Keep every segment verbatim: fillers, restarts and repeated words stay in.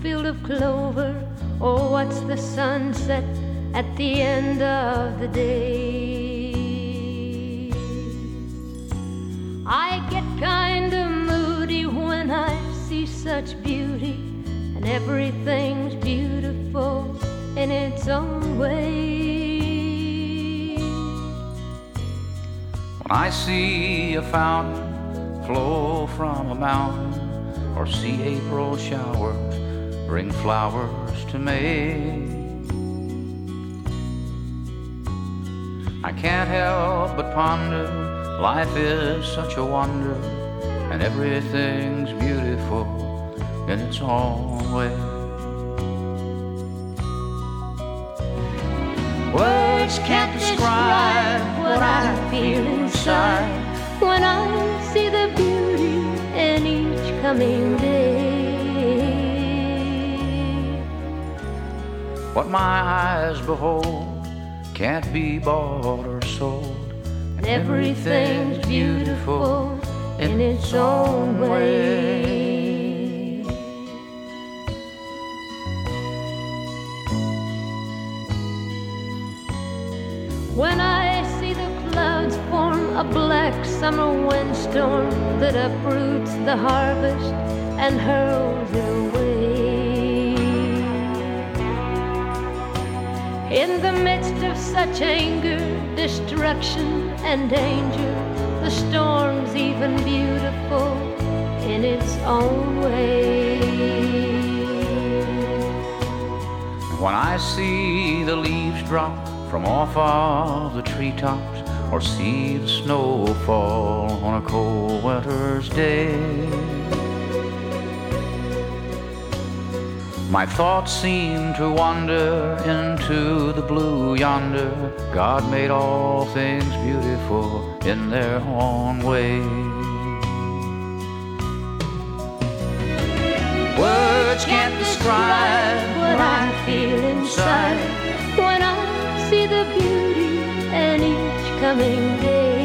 field of clover, or what's the sunset at the end of the day. I get kind of moody when I see such beauty, and everything's beautiful in its own way. When I see a fountain flow from a mountain, or see April showers bring flowers to May, I can't help but ponder, life is such a wonder, and everything's beautiful in its own way. Words can't describe what I feel inside when I see the beauty in each coming day. What my eyes behold can't be bought or sold, and everything's beautiful in its own way. When I see the clouds form a black summer windstorm that uproots the harvest and hurls it away, in the midst of such anger, destruction, and danger, the storm's even beautiful in its own way. When I see the leaves drop from off of the treetops, or see the snow fall on a cold winter's day, my thoughts seem to wander into the blue yonder. God made all things beautiful in their own way. Words can't describe what I feel inside when I see the beauty in each coming day.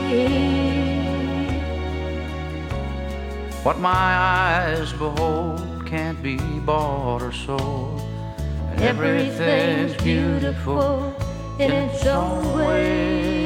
What my eyes behold can't be bought or sold, and everything's beautiful in its own way.